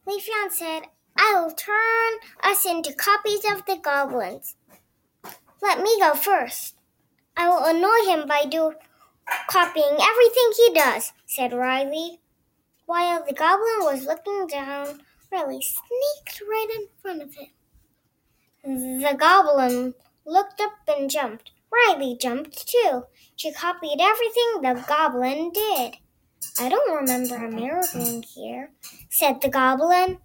Leafeon said, "I will turn us into copies of the goblins. Let me go first. I will annoy him by copying everything he does," said Riley. While the goblin was looking down, Riley sneaked right in front of him. The goblin looked up and jumped. Riley jumped too. She copied everything the goblin did. "I don't remember a mirror being here," said the goblin.